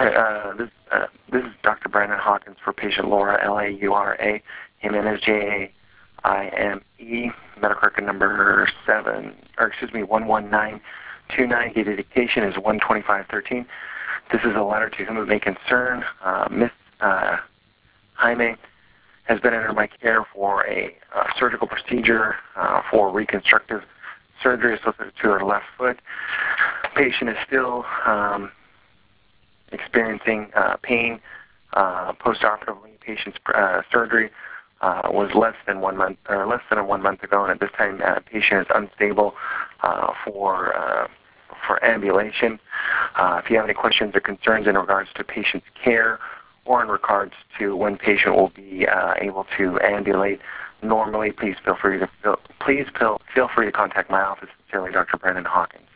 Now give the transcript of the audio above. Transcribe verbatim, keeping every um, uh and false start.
Uh, this, uh, this is Doctor Brandon Hawkins for patient Laura, L A U R A. Jimenez, J A I M E. Medical record number seven, or excuse me, one one nine two nine. Dated dictation is one twenty-five thirteen. This is a letter to whom it may concern. Uh, Miss uh, Jaime has been under my care for a uh, surgical procedure uh, for reconstructive surgery associated to her left foot. Patient is still um, experiencing uh, pain uh, post-operatively. Patient's uh, surgery uh, was less than one month, or less than one month ago, and at this time, uh, patient is unstable uh, for uh, for ambulation. Uh, if you have any questions or concerns in regards to patient's care or in regards to when patient will be uh, able to ambulate normally, please feel free to feel, please feel, feel free to contact my office. Sincerely, Doctor Brandon Hawkins.